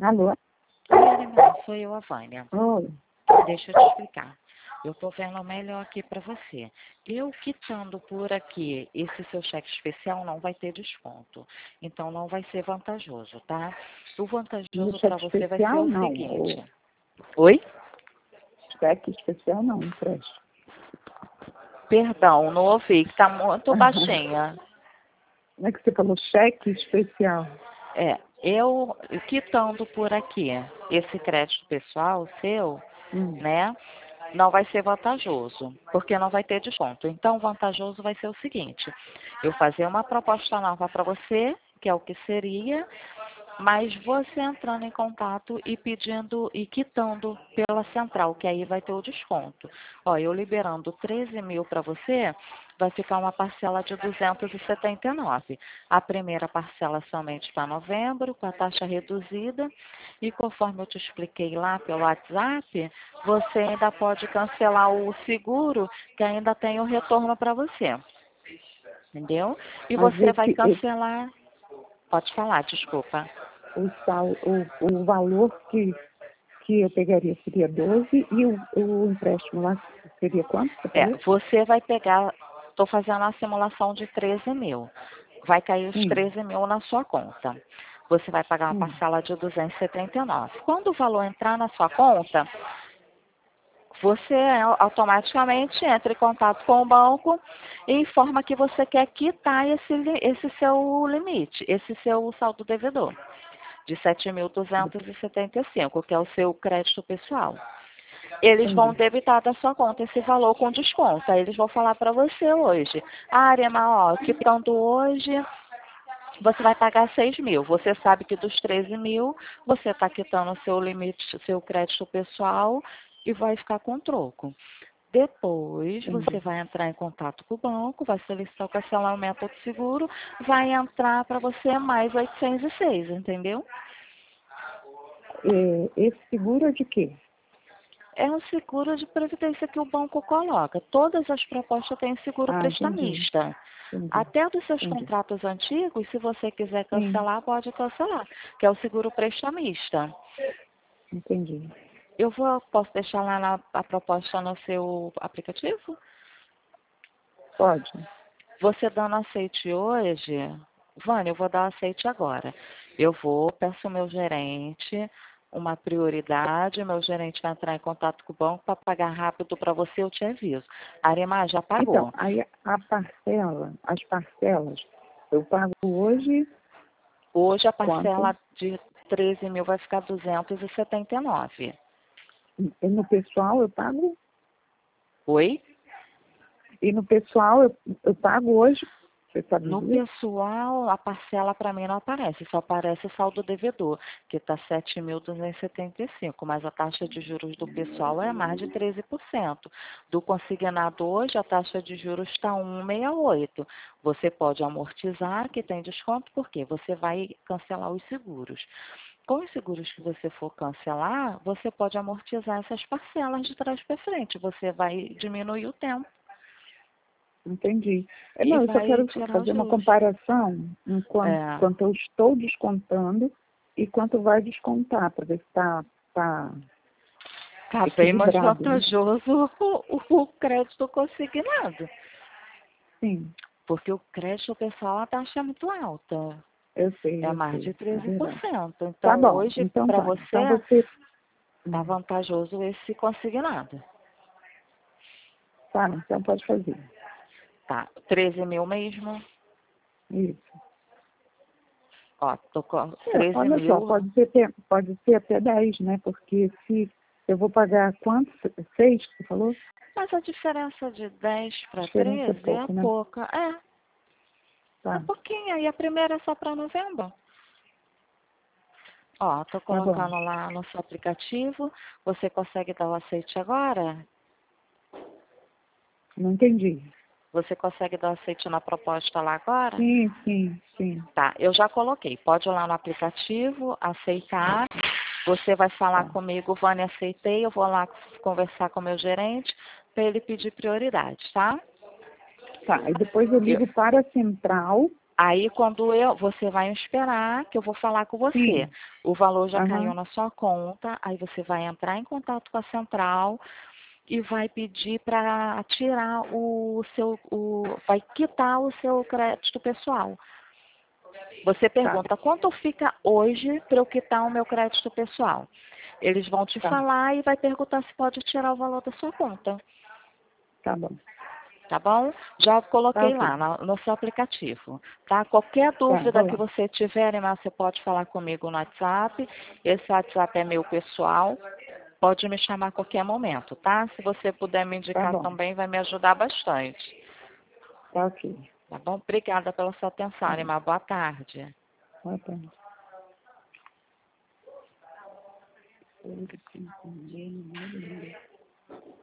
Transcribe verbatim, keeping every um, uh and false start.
Alô? Oi, Arimar, sou eu, a Vânia. Oi. Deixa eu te explicar. Eu estou vendo melhor aqui para você. Eu quitando por aqui esse seu cheque especial não vai ter desconto. Então não vai ser vantajoso, tá? O No vantajoso para cheque você vai ser especial, o não. seguinte. O Oi? cheque especial, não, empréstimo. Perdão, não ouvi, que está muito baixinha. Como é que você falou cheque especial? É, eu quitando por aqui esse crédito pessoal seu, Hum. né? Não vai ser vantajoso, porque não vai ter desconto. Então, vantajoso vai ser o seguinte: eu fazer uma proposta nova para você, que é o que seria, mas você entrando em contato e pedindo e quitando pela central, que aí vai ter o desconto. Ó, eu liberando treze mil para você, vai ficar uma parcela de duzentos e setenta e nove. A primeira parcela somente para novembro, com a taxa reduzida, e conforme eu te expliquei lá pelo WhatsApp, você ainda pode cancelar o seguro, que ainda tem o retorno para você. Entendeu? E Mas você vai esse, esse, cancelar. Pode falar, desculpa. o, sal, o, o valor que, que eu pegaria seria doze e o, o empréstimo lá seria quanto? Você É, falou? você vai pegar, estou fazendo a simulação de treze mil. Vai cair os Sim. treze mil na sua conta. Você vai pagar uma Hum. parcela de duzentos e setenta e nove. Quando o valor entrar na sua conta, você automaticamente entra em contato com o banco e informa que você quer quitar esse, li- esse seu limite, esse seu saldo devedor, de sete mil duzentos e setenta e cinco, que é o seu crédito pessoal. Eles vão Entendi. debitar da sua conta esse valor com desconto. Aí eles vão falar para você hoje: ah, Arema, ó, quitando hoje, você vai pagar seis mil. Você sabe que dos treze mil, você está quitando o seu limite, seu crédito pessoal e vai ficar com troco. Depois, você Entendi. vai entrar em contato com o banco, vai solicitar o cancelamento do seguro, vai entrar para você mais oitocentos e seis, entendeu? É, esse seguro é de quê? É um seguro de previdência que o banco coloca. Todas as propostas têm seguro Ah, entendi. prestamista. Entendi. Até dos seus Entendi. contratos antigos, se você quiser Sim, cancelar, pode cancelar, que é o seguro prestamista. entendi. Eu vou, posso deixar lá na, a proposta no seu aplicativo? Pode. Você dando aceite hoje, Vânia, eu vou dar aceite agora. Eu vou, peço ao meu gerente uma prioridade, meu gerente vai entrar em contato com o banco para pagar rápido para você, eu te aviso. A Arema já Então, pagou. aí a parcela, as parcelas, eu pago hoje Hoje a quanto? parcela de treze mil vai ficar duzentos e setenta e nove. E no pessoal eu pago? Oi? E no pessoal eu, eu pago hoje? Você sabe No dizer? pessoal, a parcela para mim não aparece, só aparece o saldo devedor, que está sete mil duzentos e setenta e cinco, mas a taxa de juros do pessoal é mais de treze por cento. Do consignado hoje, a taxa de juros está um vírgula sessenta e oito. Você pode amortizar, que tem desconto, porque você vai cancelar os seguros. Com os seguros que você for cancelar, você pode amortizar essas parcelas de trás para frente. Você vai diminuir o tempo Entendi. É, e não, eu só vai quero tirar os fazer uma juros. comparação enquanto, É. quanto eu estou descontando e quanto vai descontar, para ver se está tá Tá bem mais equilibrado, né? vantajoso o, o crédito consignado. Sim, Porque o crédito pessoal, a taxa é muito alta. eu sei, É eu mais sei, de é treze por verdade. cento. Tá Então, bom, hoje, então para tá. Então você, você. tá hum, vantajoso esse consignado. Tá, então pode fazer. Tá, treze mil mesmo. Isso. Ó, tô com É, treze olha só, mil. pode ser, até- pode ser até dez, né? Porque se eu vou pagar quanto? Seis, que você falou? Mas a diferença de dez A para diferença é treze é pouco, né? pouca. É, é Tá, pouquinho. E a primeira é só para novembro. Ó, tô tá bom. colocando lá no seu aplicativo. Você consegue dar o aceite agora? Não entendi. Você consegue dar aceite na proposta lá agora? Sim, sim, sim. Tá, eu já coloquei. Pode ir lá no aplicativo, aceitar. Você vai falar Tá. comigo, Vânia, aceitei. Eu vou lá conversar com o meu gerente para ele pedir prioridade, tá? Tá, e depois eu Eu, ligo para a central Aí, quando eu, você vai esperar que eu vou falar com você. Sim. O valor já Aham. caiu na sua conta, aí você vai entrar em contato com a central e vai pedir para tirar o seu, o, vai quitar o seu crédito pessoal. Você Tá, pergunta, quanto fica hoje para eu quitar o meu crédito pessoal? Eles vão te tá, falar e vai perguntar se pode tirar o valor da sua conta. tá bom. Tá bom? Já Tá coloquei ok. lá no, no seu aplicativo. Tá? Qualquer Tá, dúvida vou que lá. você tiver, Emma, você pode falar comigo no WhatsApp. Esse WhatsApp é meu pessoal. Pode me chamar a qualquer momento, tá? Se você puder me Tá indicar bom. também, vai me ajudar bastante. Tá ok. Tá bom? Obrigada pela sua atenção, Tá, Emma. Boa tarde. boa tarde. Eu não entendi nada.